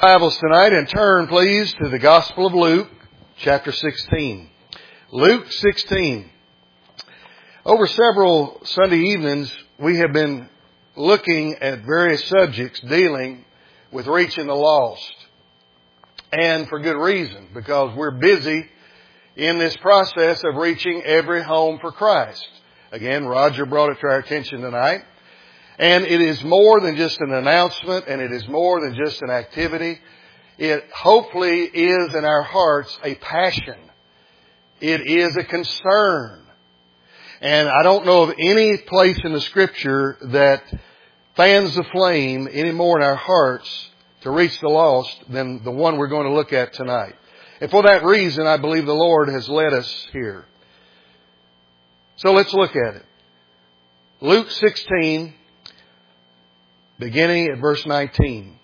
Bibles tonight and turn please to the Gospel of Luke, chapter 16. Luke 16. Over several Sunday evenings, we have been looking at various subjects dealing with reaching the lost. And for good reason, because we're busy in this process of reaching every home for Christ. Again, Roger brought it to our attention tonight. And it is more than just an announcement, and it is more than just an activity. It hopefully is in our hearts a passion. It is a concern. And I don't know of any place in the Scripture that fans the flame any more in our hearts to reach the lost than the one we're going to look at tonight. And for that reason, I believe the Lord has led us here. So let's look at it. Luke 16, beginning at verse 19.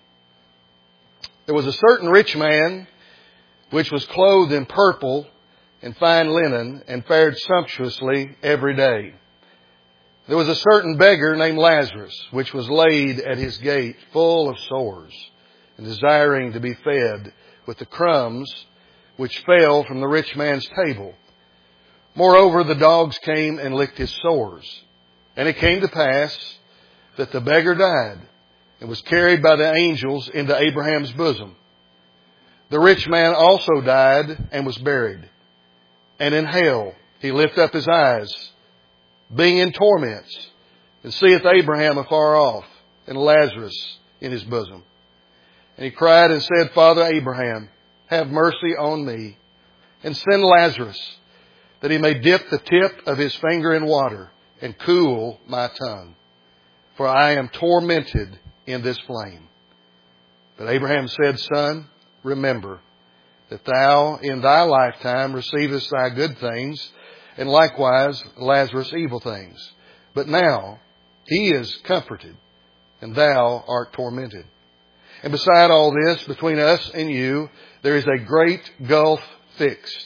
There was a certain rich man which was clothed in purple and fine linen and fared sumptuously every day. There was a certain beggar named Lazarus which was laid at his gate full of sores and desiring to be fed with the crumbs which fell from the rich man's table. Moreover, the dogs came and licked his sores. And it came to pass that the beggar died and was carried by the angels into Abraham's bosom. The rich man also died and was buried. And in hell he lift up his eyes, being in torments, and seeth Abraham afar off, and Lazarus in his bosom. And he cried and said, Father Abraham, have mercy on me, and send Lazarus, that he may dip the tip of his finger in water, and cool my tongue. For I am tormented in this flame. But Abraham said, Son, remember that thou in thy lifetime receivest thy good things, and likewise Lazarus evil things. But now he is comforted, and thou art tormented. And beside all this, between us and you, there is a great gulf fixed,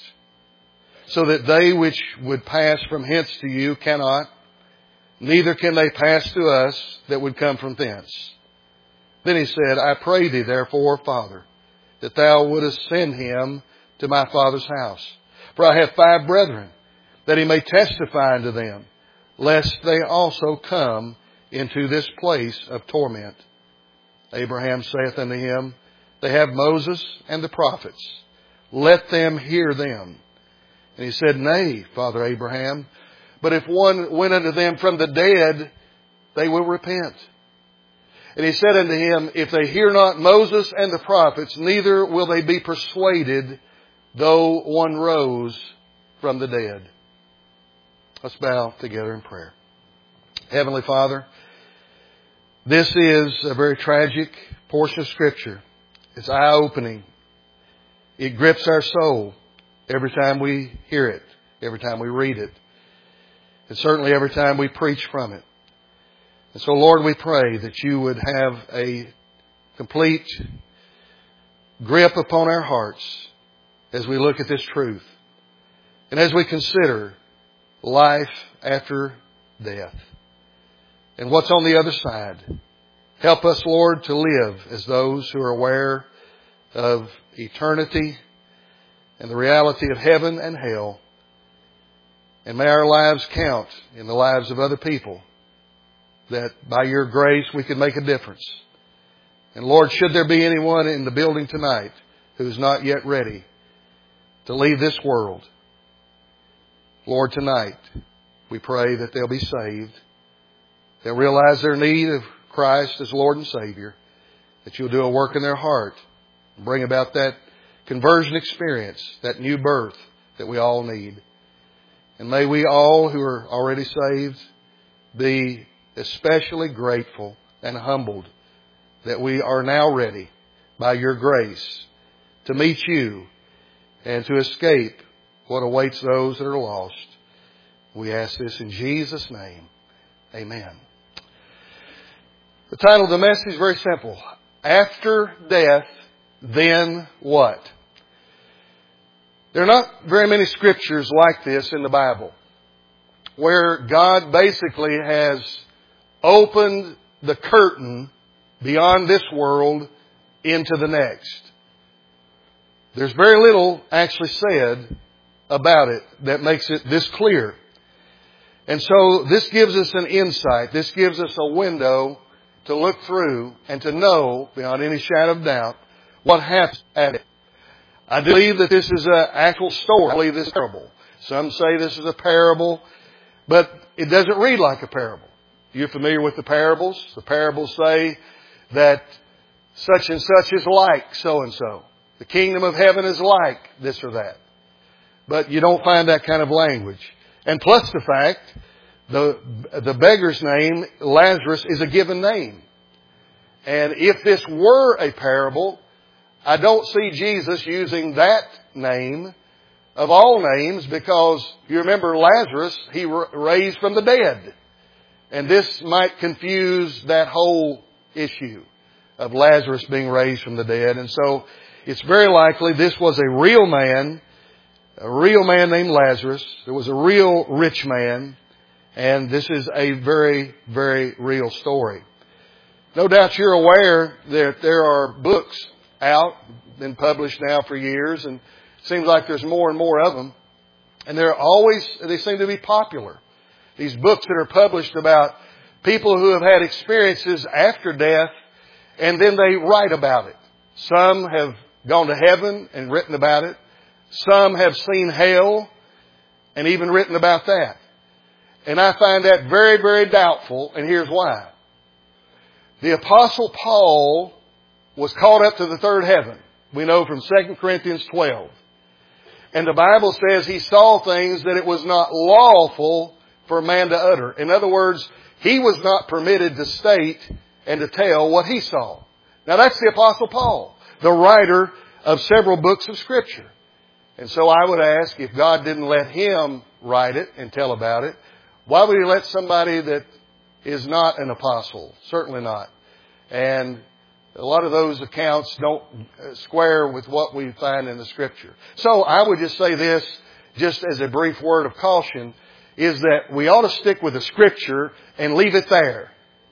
so that they which would pass from hence to you cannot, neither can they pass to us that would come from thence. Then he said, I pray thee therefore, Father, that thou wouldest send him to my father's house. For I have 5 brethren, that he may testify unto them, lest they also come into this place of torment. Abraham saith unto him, They have Moses and the prophets. Let them hear them. And he said, Nay, Father Abraham, but if one went unto them from the dead, they will repent. And he said unto him, If they hear not Moses and the prophets, neither will they be persuaded, though one rose from the dead. Let's bow together in prayer. Heavenly Father, this is a very tragic portion of Scripture. It's eye-opening. It grips our soul every time we hear it, every time we read it, and certainly every time we preach from it. And so, Lord, we pray that you would have a complete grip upon our hearts as we look at this truth and as we consider life after death and what's on the other side. Help us, Lord, to live as those who are aware of eternity and the reality of heaven and hell. And may our lives count in the lives of other people, that by your grace we can make a difference. And Lord, should there be anyone in the building tonight who's not yet ready to leave this world, Lord, tonight we pray that they'll be saved. They'll realize their need of Christ as Lord and Savior, that you'll do a work in their heart and bring about that conversion experience, that new birth that we all need. And may we all who are already saved be especially grateful and humbled that we are now ready by your grace to meet you and to escape what awaits those that are lost. We ask this in Jesus' name. Amen. The title of the message is very simple. After death, then what? There are not very many scriptures like this in the Bible, where God basically has opened the curtain beyond this world into the next. There's very little actually said about it that makes it this clear. And so this gives us an insight. This gives us a window to look through and to know, beyond any shadow of doubt, what happens at it. I believe that this is an actual story. I believe this is a parable. Some say this is a parable, but it doesn't read like a parable. You're familiar with the parables? The parables say that such and such is like so and so. The kingdom of heaven is like this or that. But you don't find that kind of language. And plus the fact, the beggar's name, Lazarus, is a given name. And if this were a parable, I don't see Jesus using that name of all names, because you remember Lazarus, he raised from the dead. And this might confuse that whole issue of Lazarus being raised from the dead. And so it's very likely this was a real man named Lazarus. There was a real rich man. And this is a very, very real story. No doubt you're aware that there are books out, been published now for years, and it seems like there's more and more of them. And they seem to be popular. These books that are published about people who have had experiences after death, and then they write about it. Some have gone to heaven and written about it. Some have seen hell and even written about that. And I find that very, very doubtful, and here's why. The Apostle Paul was caught up to the third heaven. We know from 2 Corinthians 12. And the Bible says he saw things that it was not lawful for man to utter. In other words, he was not permitted to state and to tell what he saw. Now that's the Apostle Paul, the writer of several books of Scripture. And so I would ask, if God didn't let him write it and tell about it, why would He let somebody that is not an apostle? Certainly not. And a lot of those accounts don't square with what we find in the Scripture. So I would just say this, just as a brief word of caution, is that we ought to stick with the Scripture and leave it there.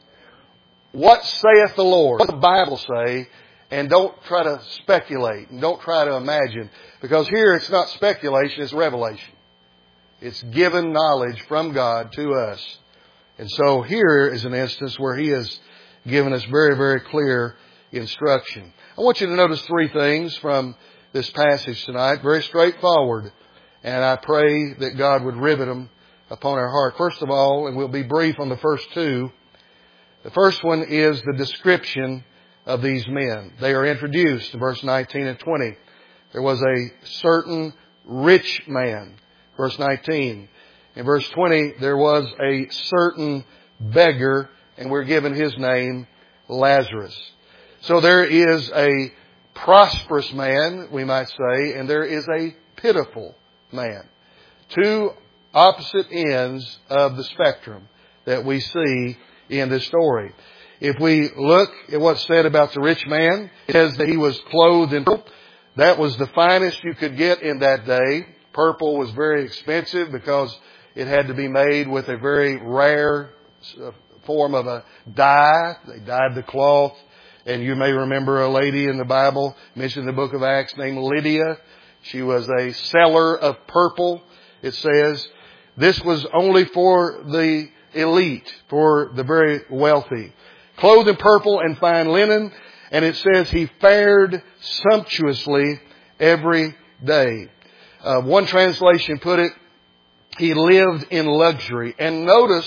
What saith the Lord? What does the Bible say? And don't try to speculate and don't try to imagine. Because here it's not speculation, it's revelation. It's given knowledge from God to us. And so here is an instance where He has given us very, very clear instruction. I want you to notice three things from this passage tonight. Very straightforward. And I pray that God would rivet them upon our heart. First of all, and we'll be brief on the first two. The first one is the description of these men. They are introduced in verse 19 and 20. There was a certain rich man. Verse 19. In verse 20, there was a certain beggar, and we're given his name, Lazarus. So there is a prosperous man, we might say, and there is a pitiful man. Two opposite ends of the spectrum that we see in this story. If we look at what's said about the rich man, it says that he was clothed in purple. That was the finest you could get in that day. Purple was very expensive because it had to be made with a very rare form of a dye. They dyed the cloth. And you may remember a lady in the Bible mentioned in the book of Acts named Lydia. She was a seller of purple. It says this was only for the elite, for the very wealthy. Clothed in purple and fine linen. And it says he fared sumptuously every day. One translation put it, he lived in luxury. And notice,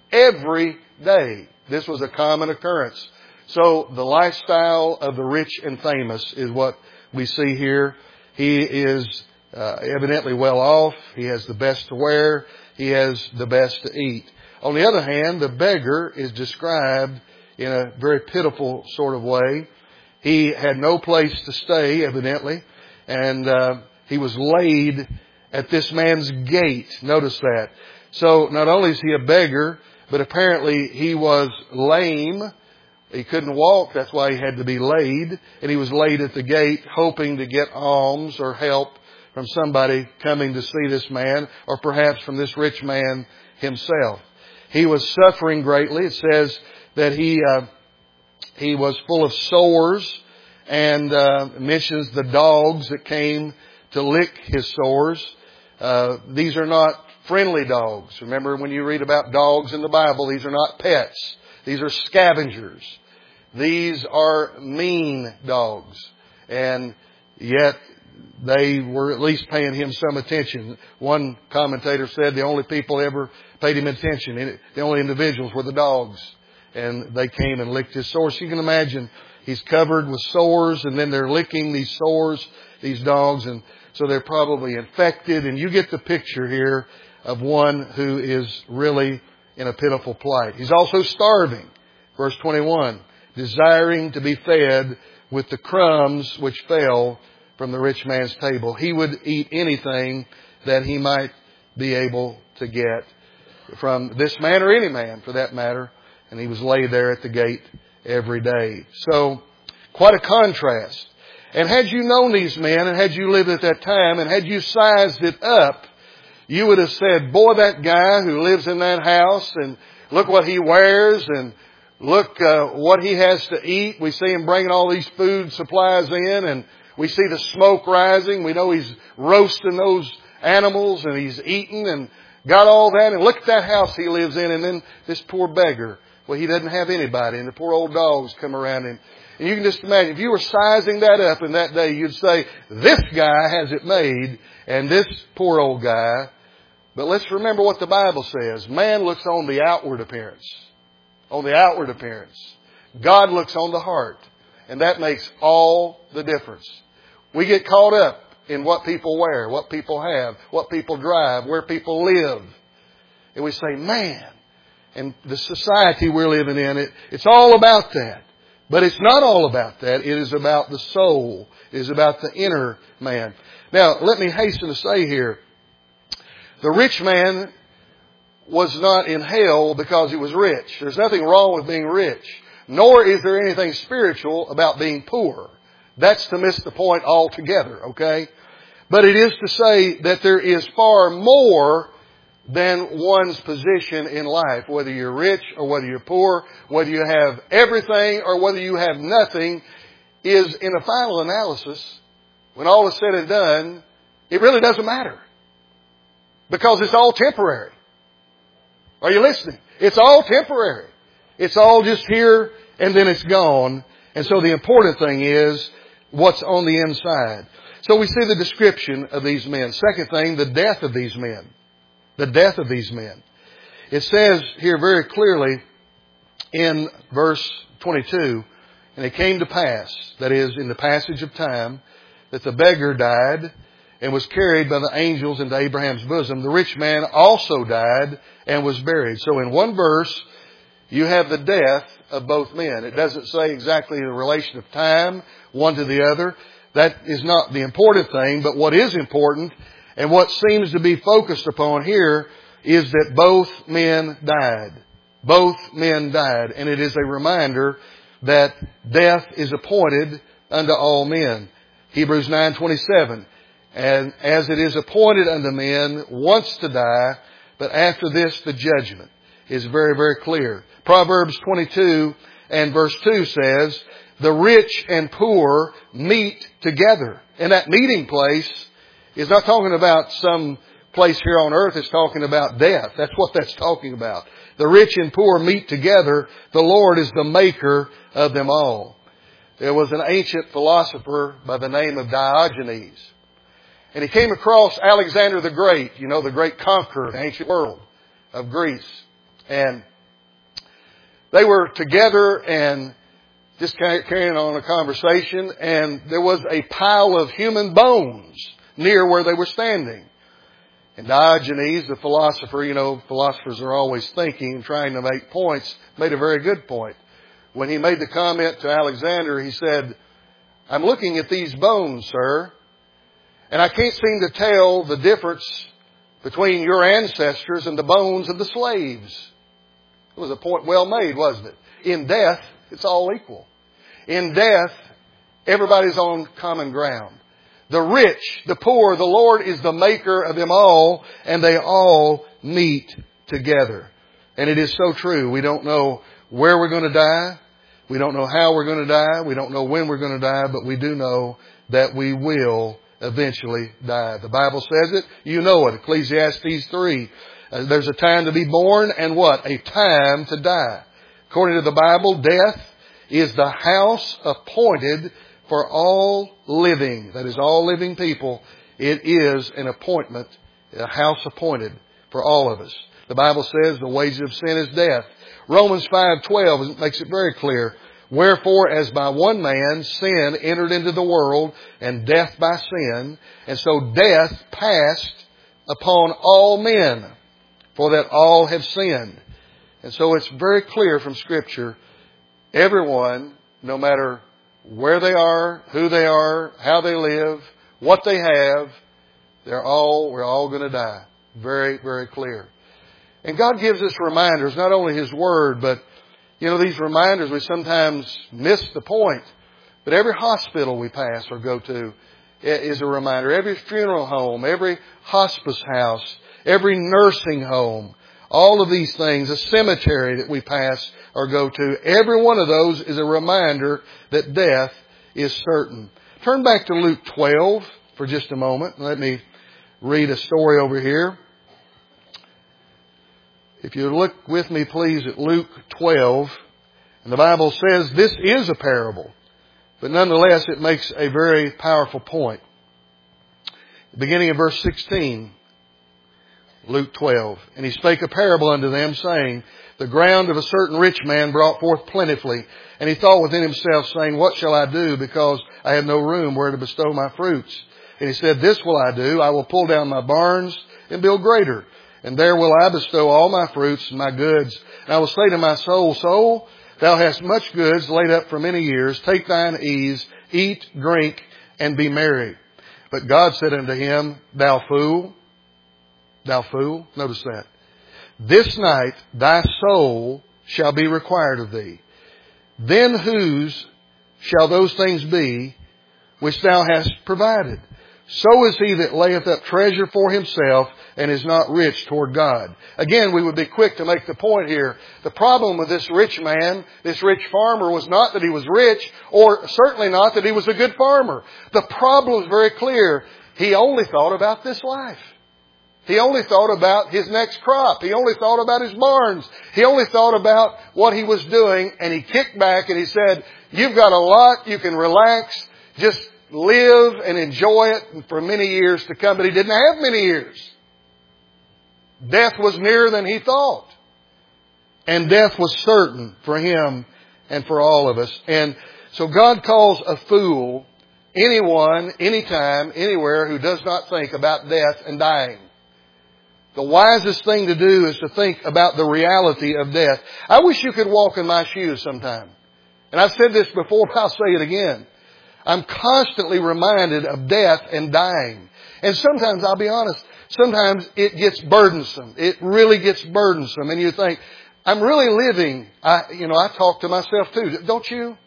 every day. This was a common occurrence. So the lifestyle of the rich and famous is what we see here. He is evidently well off. He has the best to wear. He has the best to eat. On the other hand, the beggar is described in a very pitiful sort of way. He had no place to stay, evidently, and he was laid at this man's gate. Notice that. So not only is he a beggar, but apparently he was lame. He couldn't walk. That's why he had to be laid. And he was laid at the gate hoping to get alms or help from somebody coming to see this man, or perhaps from this rich man himself. He was suffering greatly. It says that he was full of sores and mentions the dogs that came to lick his sores. These are not friendly dogs. Remember, when you read about dogs in the Bible, these are not pets. These are scavengers. These are mean dogs. And yet they were at least paying him some attention. One commentator said the only people ever paid him attention, the only individuals, were the dogs. And they came and licked his sores. You can imagine he's covered with sores, and then they're licking these sores, these dogs, and so they're probably infected. And you get the picture here of one who is really in a pitiful plight. He's also starving. Verse 21, desiring to be fed with the crumbs which fell from the rich man's table. He would eat anything that he might be able to get from this man, or any man for that matter. And he was laid there at the gate every day. So, quite a contrast. And had you known these men, and had you lived at that time, and had you sized it up, you would have said, boy, that guy who lives in that house, and look what he wears, and look what he has to eat. We see him bringing all these food supplies in, and we see the smoke rising. We know he's roasting those animals, and he's eating, and got all that. And look at that house he lives in. And then this poor beggar, well, he doesn't have anybody, and the poor old dogs come around him. And you can just imagine, if you were sizing that up in that day, you'd say, this guy has it made, and this poor old guy. But let's remember what the Bible says. Man looks on the outward appearance. On the outward appearance. God looks on the heart. And that makes all the difference. We get caught up in what people wear, what people have, what people drive, where people live. And we say, man, and the society we're living in, it's all about that. But it's not all about that. It is about the soul. It is about the inner man. Now, let me hasten to say here, the rich man was not in hell because he was rich. There's nothing wrong with being rich. Nor is there anything spiritual about being poor. That's to miss the point altogether, okay? But it is to say that there is far more than one's position in life. Whether you're rich or whether you're poor, whether you have everything or whether you have nothing, is in a final analysis, when all is said and done, it really doesn't matter. Because it's all temporary. Are you listening? It's all temporary. It's all just here and then it's gone. And so the important thing is what's on the inside. So we see the description of these men. Second thing, the death of these men. The death of these men. It says here very clearly in verse 22, and it came to pass, that is, in the passage of time, that the beggar died and was carried by the angels into Abraham's bosom. The rich man also died and was buried. So in one verse, you have the death of both men. It doesn't say exactly the relation of time, one to the other. That is not the important thing, but what is important and what seems to be focused upon here is that both men died. Both men died. And it is a reminder that death is appointed unto all men. Hebrews 9:27. And as it is appointed unto men once to die, but after this the judgment is very, very clear. Proverbs 22 and verse 2 says, the rich and poor meet together. And that meeting place is not talking about some place here on earth. It's talking about death. That's what that's talking about. The rich and poor meet together. The Lord is the maker of them all. There was an ancient philosopher by the name of Diogenes. And he came across Alexander the Great, you know, the great conqueror of the ancient world of Greece. And they were together and just carrying on a conversation, and there was a pile of human bones near where they were standing. And Diogenes, the philosopher, you know, philosophers are always thinking and trying to make points, made a very good point. When he made the comment to Alexander, he said, I'm looking at these bones, sir, and I can't seem to tell the difference between your ancestors and the bones of the slaves. It was a point well made, wasn't it? In death, it's all equal. In death, everybody's on common ground. The rich, the poor, the Lord is the maker of them all, and they all meet together. And it is so true. We don't know where we're going to die. We don't know how we're going to die. We don't know when we're going to die, but we do know that we will eventually die. The Bible says it. You know it. Ecclesiastes 3. There's a time to be born and what? A time to die. According to the Bible, death is the house appointed for all living. That is, all living people. It is an appointment, a house appointed for all of us. The Bible says the wages of sin is death. Romans 5:12 makes it very clear. Wherefore, as by one man sin entered into the world, and death by sin, and so death passed upon all men, for that all have sinned. And so it's very clear from Scripture, everyone, no matter where they are, who they are, how they live, what they have, we're all going to die. Very, very clear. And God gives us reminders, not only His Word, but, these reminders, we sometimes miss the point. But every hospital we pass or go to is a reminder. Every funeral home, every hospice house, every nursing home, all of these things, a cemetery that we pass or go to, every one of those is a reminder that death is certain. Turn back to Luke 12 for just a moment. Let me read a story over here. If you look with me, please, at Luke 12, and the Bible says this is a parable, but nonetheless it makes a very powerful point. Beginning in verse 16, Luke 12, and He spake a parable unto them, saying, the ground of a certain rich man brought forth plentifully, and he thought within himself, saying, what shall I do, because I have no room where to bestow my fruits? And he said, this will I do, I will pull down my barns and build greater, and there will I bestow all my fruits and my goods. And I will say to my soul, soul, thou hast much goods laid up for many years. Take thine ease, eat, drink, and be merry. But God said unto him, thou fool. Notice that. This night thy soul shall be required of thee. Then whose shall those things be which thou hast provided? So is he that layeth up treasure for himself and is not rich toward God. Again, we would be quick to make the point here. The problem with this rich man, this rich farmer, was not that he was rich, or certainly not that he was a good farmer. The problem is very clear. He only thought about this life. He only thought about his next crop. He only thought about his barns. He only thought about what he was doing, and he kicked back and he said, you've got a lot, you can relax, just live and enjoy it for many years to come. But he didn't have many years. Death was nearer than he thought. And death was certain for him and for all of us. And so God calls a fool anyone, anytime, anywhere who does not think about death and dying. The wisest thing to do is to think about the reality of death. I wish you could walk in my shoes sometime. And I've said this before, but I'll say it again. I'm constantly reminded of death and dying. And sometimes, I'll be honest, sometimes it gets burdensome. It really gets burdensome. And you think, I'm really living. I talk to myself too. Don't you?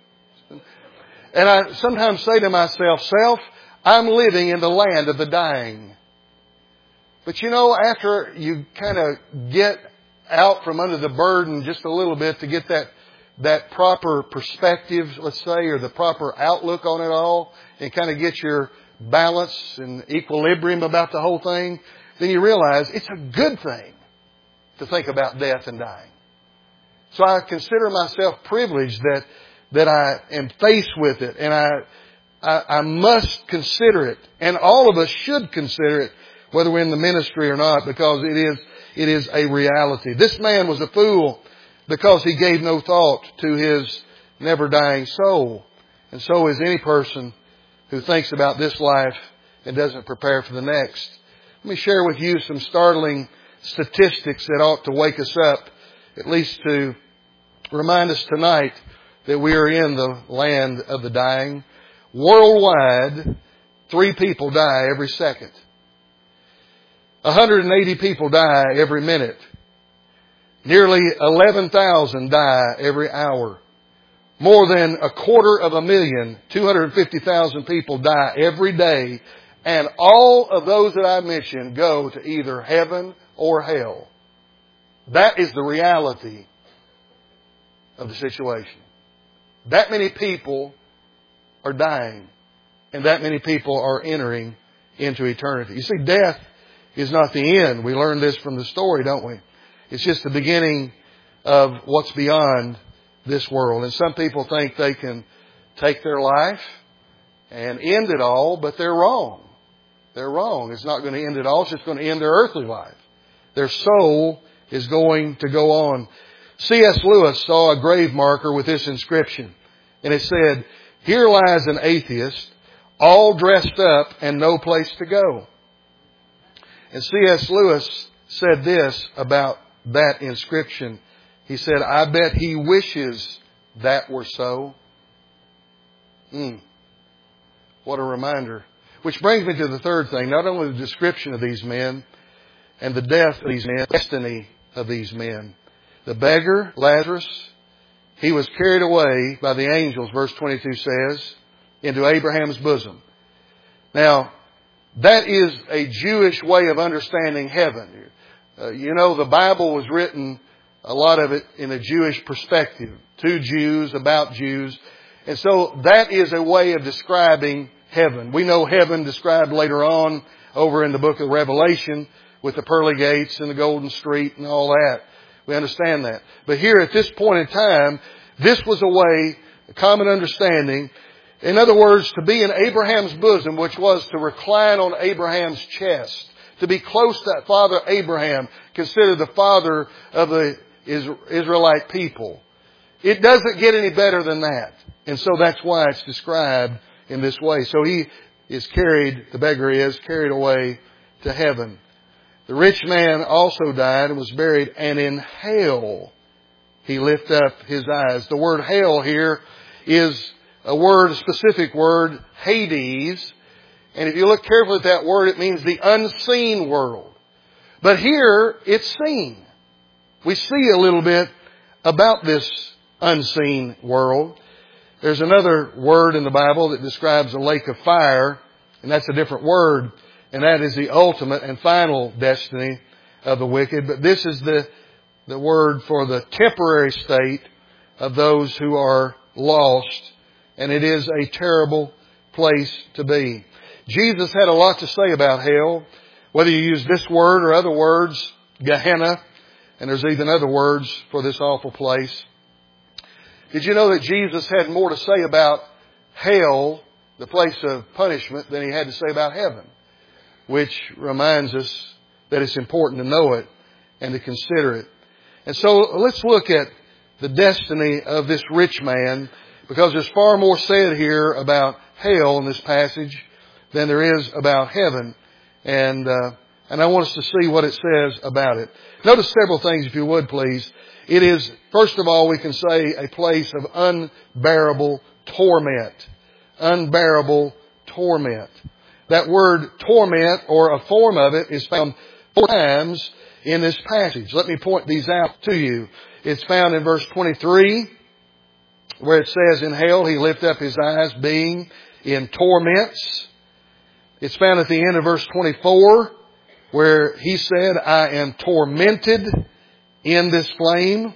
And I sometimes say to myself, self, I'm living in the land of the dying. But after you kind of get out from under the burden just a little bit to get that proper perspective, let's say, or the proper outlook on it all, and kind of get your balance and equilibrium about the whole thing, then you realize it's a good thing to think about death and dying. So I consider myself privileged that I am faced with it, and I must consider it, and all of us should consider it, whether we're in the ministry or not, because it is a reality. This man was a fool because he gave no thought to his never-dying soul. And so is any person who thinks about this life and doesn't prepare for the next. Let me share with you some startling statistics that ought to wake us up, at least to remind us tonight that we are in the land of the dying. Worldwide, 3 people die every second. 180 people die every minute. Nearly 11,000 die every hour. More than 250,000, 250,000 people die every day. And all of those that I mentioned go to either heaven or hell. That is the reality of the situation. that many people are dying. And that many people are entering into eternity. You see, death is not the end. We learn this from the story, don't we? It's just the beginning of what's beyond this world. And some people think they can take their life and end it all, but they're wrong. They're wrong. It's not going to end it all. It's just going to end their earthly life. Their soul is going to go on. C.S. Lewis saw a grave marker with this inscription. And it said, "Here lies an atheist, all dressed up and no place to go." And C.S. Lewis said this about that inscription. He said, "I bet he wishes that were so." What a reminder. Which brings me to the third thing. Not only the description of these men and the death of these men, the destiny of these men. The beggar, Lazarus, he was carried away by the angels, verse 22 says, into Abraham's bosom. Now, that is a Jewish way of understanding heaven. The Bible was written, a lot of it in a Jewish perspective, to Jews, about Jews. And so that is a way of describing heaven. We know heaven described later on over in the book of Revelation with the pearly gates and the golden street and all that. We understand that. But here at this point in time, this was a way, a common understanding. In other words, to be in Abraham's bosom, which was to recline on Abraham's chest, to be close to Father Abraham, considered the father of the Israelite people. It doesn't get any better than that. And so that's why it's described in this way. So he is carried, the beggar is carried away to heaven. The rich man also died and was buried, and in hell he lifted up his eyes. The word hell here is a specific word, Hades. And if you look carefully at that word, it means the unseen world. But here, it's seen. We see a little bit about this unseen world. There's another word in the Bible that describes a lake of fire, and that's a different word, and that is the ultimate and final destiny of the wicked. But this is the word for the temporary state of those who are lost, and it is a terrible place to be. Jesus had a lot to say about hell, whether you use this word or other words, Gehenna, and there's even other words for this awful place. Did you know that Jesus had more to say about hell, the place of punishment, than he had to say about heaven? Which reminds us that it's important to know it and to consider it. And so let's look at the destiny of this rich man, because there's far more said here about hell in this passage than there is about heaven. And I want us to see what it says about it. Notice several things, if you would, please. It is, first of all, we can say a place of unbearable torment. Unbearable torment. That word torment, or a form of it, is found 4 times in this passage. Let me point these out to you. It's found in verse 23, where it says, "In hell he lifted up his eyes, being in torments." It's found at the end of verse 24, where he said, "I am tormented in this flame."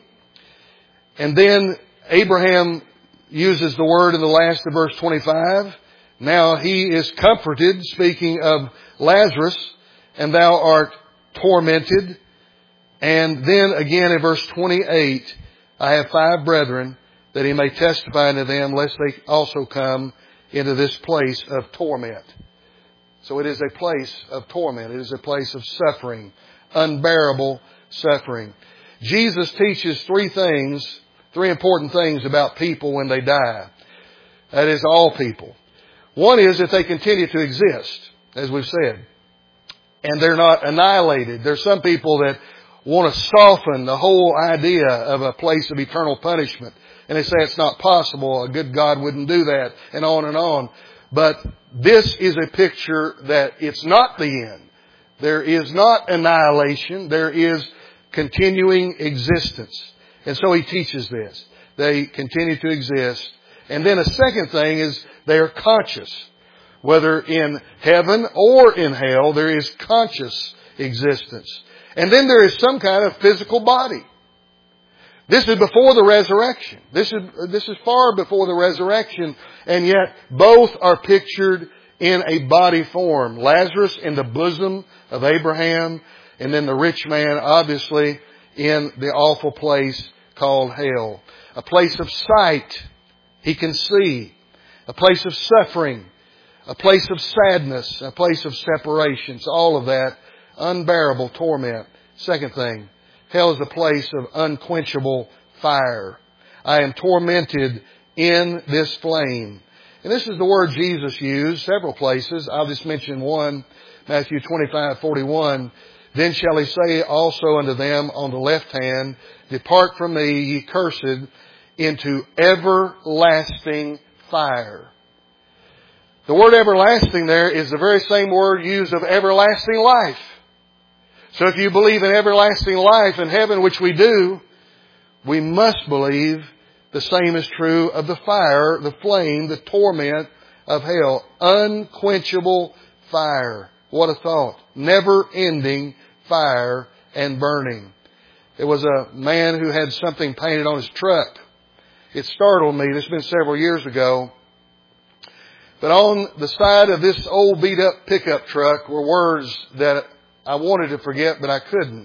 And then Abraham uses the word in the last of verse 25. Now he is comforted, speaking of Lazarus, and thou art tormented. And then again in verse 28, "I have 5 brethren, that he may testify unto them, lest they also come into this place of torment." So it is a place of torment. It is a place of suffering, unbearable suffering. Jesus teaches 3 important things about people when they die. That is, all people. One is that they continue to exist, as we've said. And they're not annihilated. There's some people that want to soften the whole idea of a place of eternal punishment. And they say it's not possible. A good God wouldn't do that. And on and on. But this is a picture that it's not the end. There is not annihilation. There is continuing existence. And so he teaches this. They continue to exist. And then a second thing is they are conscious. Whether in heaven or in hell, there is conscious existence. And then there is some kind of physical body. This is before the resurrection. This is far before the resurrection, and yet both are pictured in a body form. Lazarus in the bosom of Abraham, and then the rich man, obviously, in the awful place called hell. A place of sight, he can see. A place of suffering. A place of sadness. A place of separation. So all of that, unbearable torment. Second thing, hell is a place of unquenchable fire. I am tormented in this flame. And this is the word Jesus used several places. I'll just mention one, Matthew 25:41. Then shall he say also unto them on the left hand, Depart from me, ye cursed, into everlasting fire. The word everlasting there is the very same word used of everlasting life. So if you believe in everlasting life in heaven, which we do, we must believe the same is true of the fire, the flame, the torment of hell. Unquenchable fire. What a thought. Never-ending fire and burning. There was a man who had something painted on his truck. It startled me. This has been several years ago. But on the side of this old beat-up pickup truck were words that I wanted to forget, but I couldn't.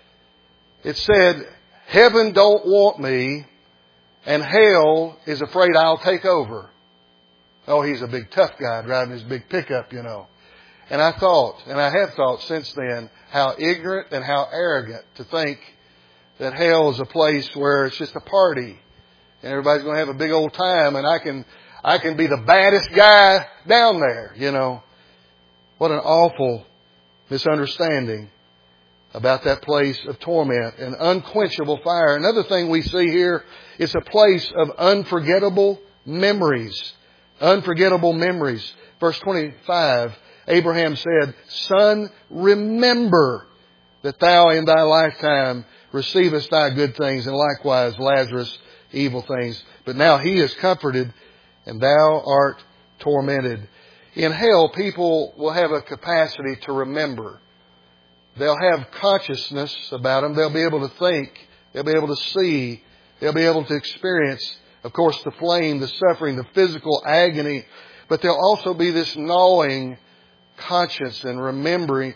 It said, Heaven don't want me, and hell is afraid I'll take over. Oh, he's a big tough guy driving his big pickup, you know. And I thought, and I have thought since then, how ignorant and how arrogant to think that hell is a place where it's just a party and everybody's going to have a big old time and I can be the baddest guy down there, you know. What an awful misunderstanding about that place of torment and unquenchable fire. Another thing we see here is a place of unforgettable memories. Unforgettable memories. Verse 25, Abraham said, Son, remember that thou in thy lifetime receivest thy good things, and likewise Lazarus evil things. But now he is comforted, and thou art tormented. In hell, people will have a capacity to remember. They'll have consciousness about them. They'll be able to think. They'll be able to see. They'll be able to experience, of course, the flame, the suffering, the physical agony. But there'll also be this gnawing conscience and remembering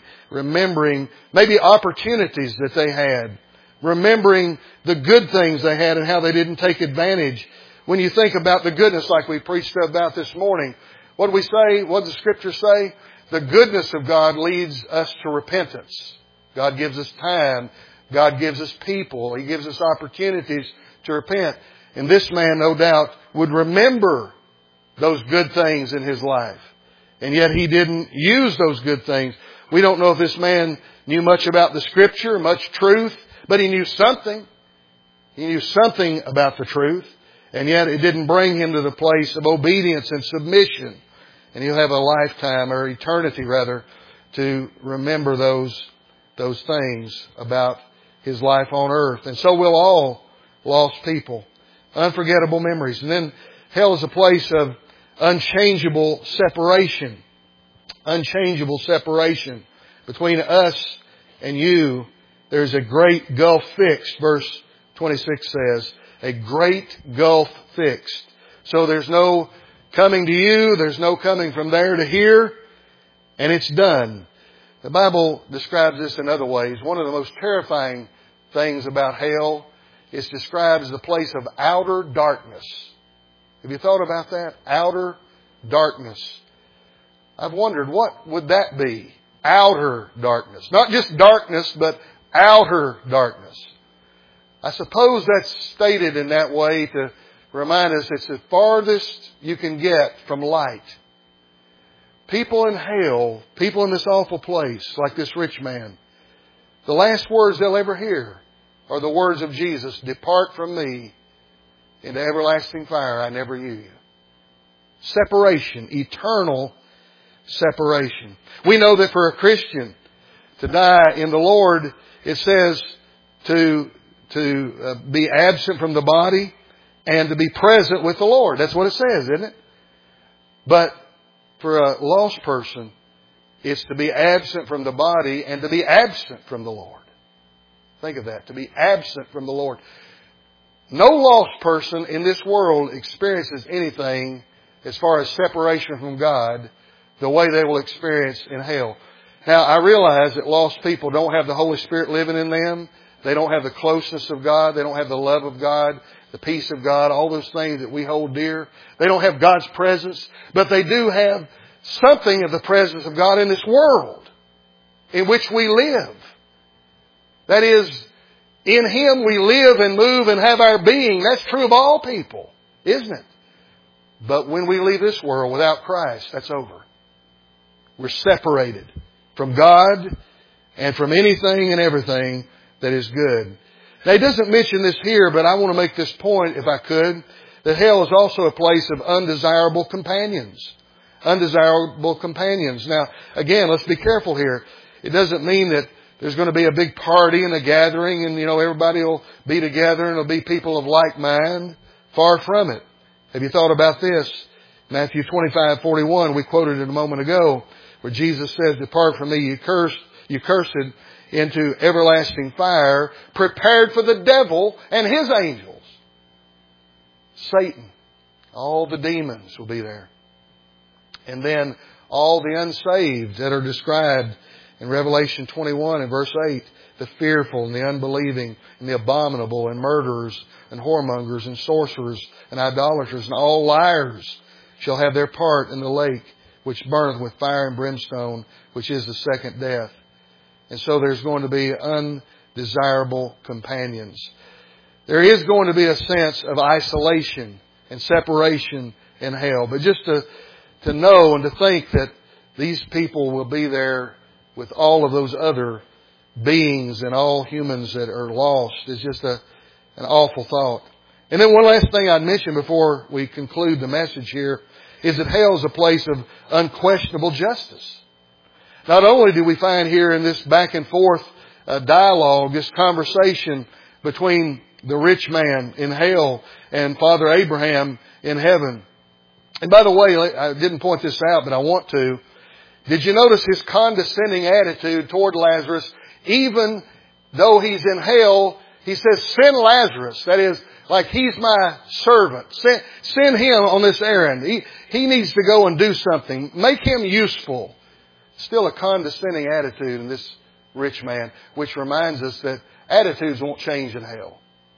maybe opportunities that they had. Remembering the good things they had and how they didn't take advantage. When you think about the goodness like we preached about this morning, what do we say? What does the Scripture say? The goodness of God leads us to repentance. God gives us time. God gives us people. He gives us opportunities to repent. And this man, no doubt, would remember those good things in his life. And yet he didn't use those good things. We don't know if this man knew much about the Scripture, much truth, but he knew something. He knew something about the truth. And yet it didn't bring him to the place of obedience and submission. And he'll have a lifetime, or eternity rather, to remember those things about his life on earth. And so will all lost people. Unforgettable memories. And then hell is a place of unchangeable separation. Unchangeable separation. Between us and you, there's a great gulf fixed. Verse 26 says, a great gulf fixed. So there's no coming to you, there's no coming from there to here, and it's done. The Bible describes this in other ways. One of the most terrifying things about hell is described as a place of outer darkness. Have you thought about that? Outer darkness. I've wondered, what would that be? Outer darkness. Not just darkness, but outer darkness. I suppose that's stated in that way to remind us it's the farthest you can get from light. People in hell, people in this awful place, like this rich man, the last words they'll ever hear are the words of Jesus, Depart from me into everlasting fire, I never knew you. Separation, eternal separation. We know that for a Christian to die in the Lord, it says to be absent from the body and to be present with the Lord. That's what it says, isn't it? But for a lost person, it's to be absent from the body and to be absent from the Lord. Think of that, to be absent from the Lord. No lost person in this world experiences anything as far as separation from God the way they will experience in hell. Now, I realize that lost people don't have the Holy Spirit living in them. They don't have the closeness of God. They don't have the love of God, the peace of God, all those things that we hold dear. They don't have God's presence, but they do have something of the presence of God in this world in which we live. That is, in Him we live and move and have our being. That's true of all people, isn't it? But when we leave this world without Christ, that's over. We're separated from God and from anything and everything that is good. Now, He doesn't mention this here, but I want to make this point, if I could, that hell is also a place of undesirable companions. Undesirable companions. Now, again, let's be careful here. It doesn't mean that there's going to be a big party and a gathering and, everybody will be together and it'll be people of like mind. Far from it. Have you thought about this? Matthew 25:41, we quoted it a moment ago, where Jesus says, "Depart from me, you cursed, into everlasting fire, prepared for the devil and his angels." Satan, all the demons will be there. And then all the unsaved that are described in Revelation 21 and verse 8, the fearful and the unbelieving and the abominable and murderers and whoremongers and sorcerers and idolaters and all liars shall have their part in the lake which burneth with fire and brimstone, which is the second death. And so there's going to be undesirable companions. There is going to be a sense of isolation and separation in hell. But just to know and to think that these people will be there with all of those other beings and all humans that are lost is just an awful thought. And then one last thing I'd mention before we conclude the message here is that hell is a place of unquestionable justice. Not only do we find here in this back and forth dialogue, this conversation between the rich man in hell and Father Abraham in heaven. And by the way, I didn't point this out, but I want to. Did you notice his condescending attitude toward Lazarus? Even though he's in hell, he says, "Send Lazarus." That is, like, he's my servant. Send him on this errand. He needs to go and do something. Make him useful. Still a condescending attitude in this rich man, which reminds us that attitudes won't change in hell.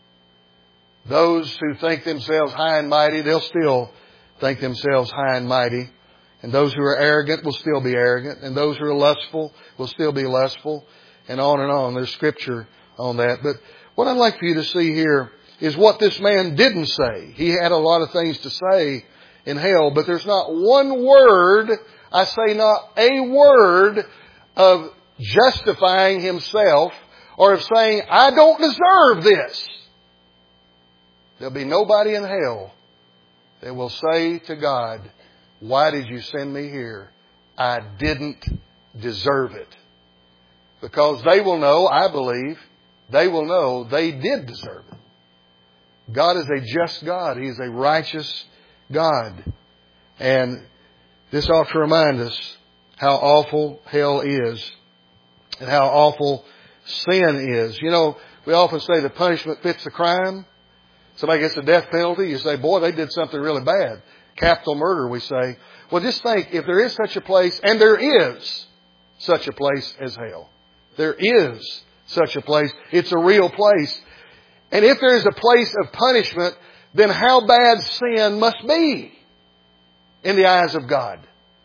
Those who think themselves high and mighty, they'll still think themselves high and mighty. And those who are arrogant will still be arrogant. And those who are lustful will still be lustful. And on and on. There's scripture on that. But what I'd like for you to see here is what this man didn't say. He had a lot of things to say in hell, but there's not one word, I say not a word, of justifying himself or of saying, "I don't deserve this." There'll be nobody in hell that will say to God, "Why did you send me here? I didn't deserve it." Because they will know, I believe, they will know they did deserve it. God is a just God. He is a righteous God. And this ought to remind us how awful hell is and how awful sin is. We often say the punishment fits the crime. Somebody gets a death penalty, you say, "Boy, they did something really bad." Capital murder, we say. Well, just think, if there is such a place, and there is such a place as hell. There is such a place. It's a real place. And if there is a place of punishment, then how bad sin must be in the eyes of God.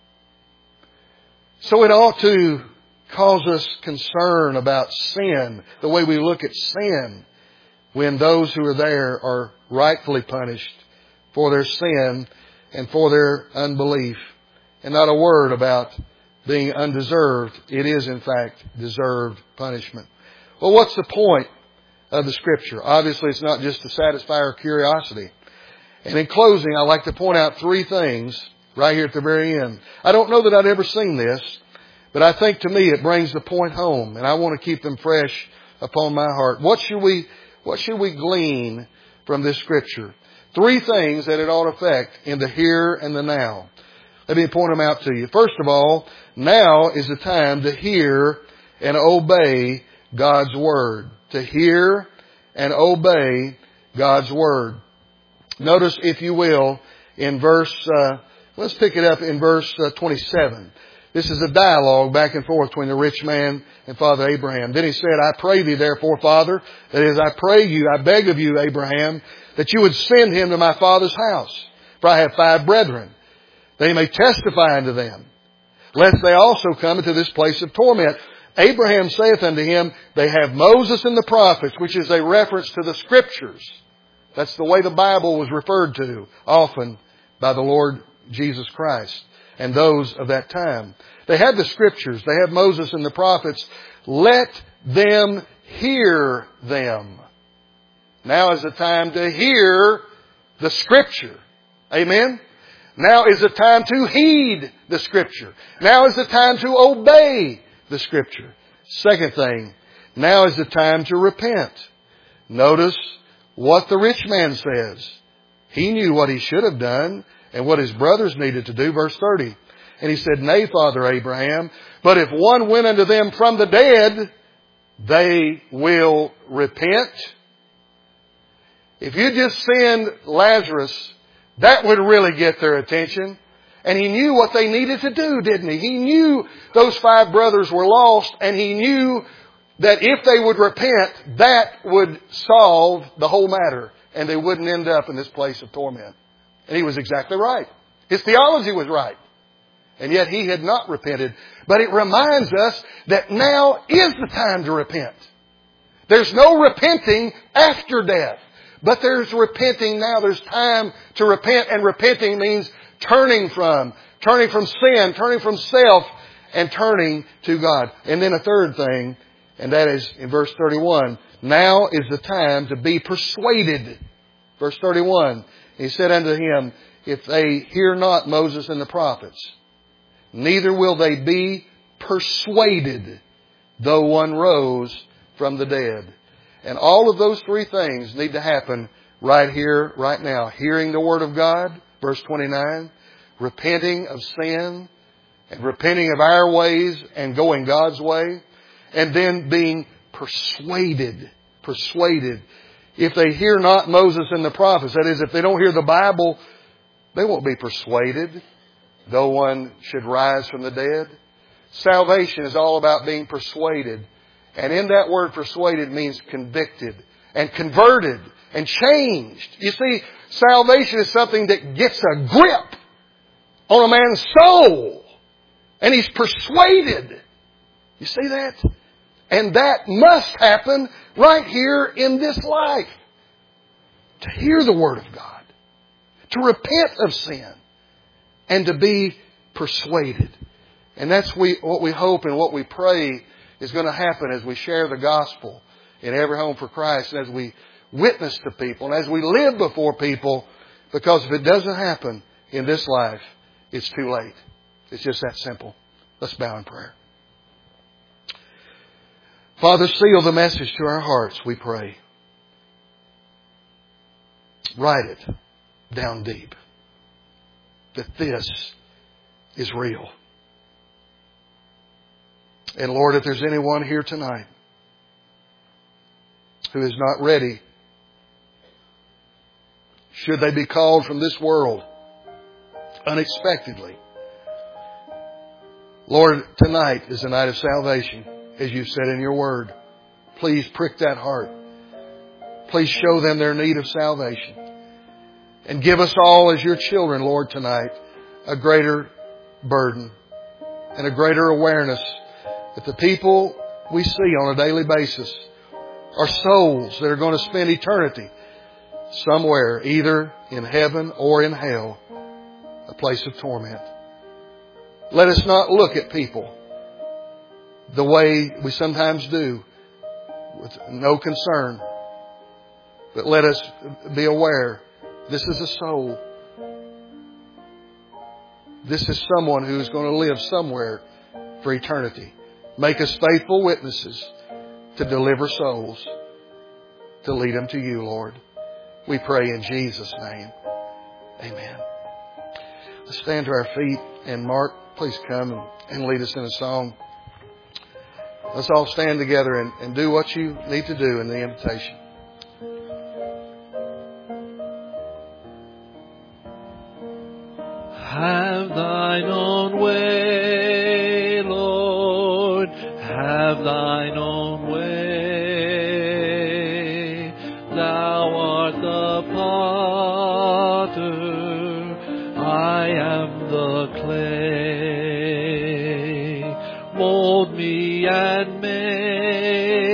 So it ought to cause us concern about sin, the way we look at sin, when those who are there are rightfully punished for their sin and for their unbelief. And not a word about being undeserved. It is, in fact, deserved punishment. Well, what's the point of the Scripture? Obviously, it's not just to satisfy our curiosity. And in closing, I'd like to point out three things right here at the very end. I don't know that I'd ever seen this, but I think to me it brings the point home, and I want to keep them fresh upon my heart. What should we glean from this Scripture? Three things that it ought to affect in the here and the now. Let me point them out to you. First of all, now is the time to hear and obey God's Word. To hear and obey God's Word. Notice, if you will, in let's pick it up in verse 27. This is a dialogue back and forth between the rich man and Father Abraham. Then he said, I pray thee therefore, Father, that is, I pray you, I beg of you, Abraham, that you would send him to my father's house. For I have 5 brethren, that he may testify unto them, lest they also come into this place of torment. Abraham saith unto him, they have Moses and the prophets, which is a reference to the Scriptures. That's the way the Bible was referred to often by the Lord Jesus Christ and those of that time. They had the Scriptures. They have Moses and the prophets. Let them hear them. Now is the time to hear the Scripture. Amen? Now is the time to heed the Scripture. Now is the time to obey the Scripture. Second thing, now is the time to repent. Notice what the rich man says. He knew what he should have done and what his brothers needed to do. Verse 30. And he said, Nay, Father Abraham, but if one went unto them from the dead, they will repent. If you just send Lazarus, that would really get their attention. And he knew what they needed to do, didn't he? He knew those 5 brothers were lost, and he knew that if they would repent, that would solve the whole matter, and they wouldn't end up in this place of torment. And he was exactly right. His theology was right. And yet he had not repented. But it reminds us that now is the time to repent. There's no repenting after death. But there's repenting now. There's time to repent. And repenting means turning from sin, turning from self, and turning to God. And then a third thing, and that is in verse 31. Now is the time to be persuaded. Verse 31. He said unto him, if they hear not Moses and the prophets, neither will they be persuaded, though one rose from the dead. And all of those 3 things need to happen right here, right now. Hearing the Word of God, verse 29. Repenting of sin and repenting of our ways and going God's way. And then being persuaded. Persuaded. If they hear not Moses and the prophets, that is, if they don't hear the Bible, they won't be persuaded, though one should rise from the dead. Salvation is all about being persuaded. And in that word persuaded means convicted and converted and changed. You see, salvation is something that gets a grip on a man's soul. And he's persuaded. You see that? And that must happen right here in this life. To hear the Word of God. To repent of sin. And to be persuaded. And that's what we hope and what we pray is going to happen as we share the gospel in every home for Christ. And as we witness to people. And as we live before people. Because if it doesn't happen in this life, it's too late. It's just that simple. Let's bow in prayer. Father, seal the message to our hearts, we pray. Write it down deep. That this is real. And Lord, if there's anyone here tonight who is not ready, should they be called from this world unexpectedly, Lord, tonight is the night of salvation, as you've said in your word. Please prick that heart. Please show them their need of salvation. And give us all as your children, Lord, tonight, a greater burden and a greater awareness that the people we see on a daily basis are souls that are going to spend eternity somewhere, either in heaven or in hell, a place of torment. Let us not look at people the way we sometimes do, with no concern. But let us be aware, this is a soul. This is someone who's going to live somewhere for eternity. Make us faithful witnesses to deliver souls, to lead them to you, Lord. We pray in Jesus' name. Amen. Let's stand to our feet, and Mark, please come and lead us in a song. Let's all stand together and do what you need to do in the invitation. the potter, I am the clay. Mold me and make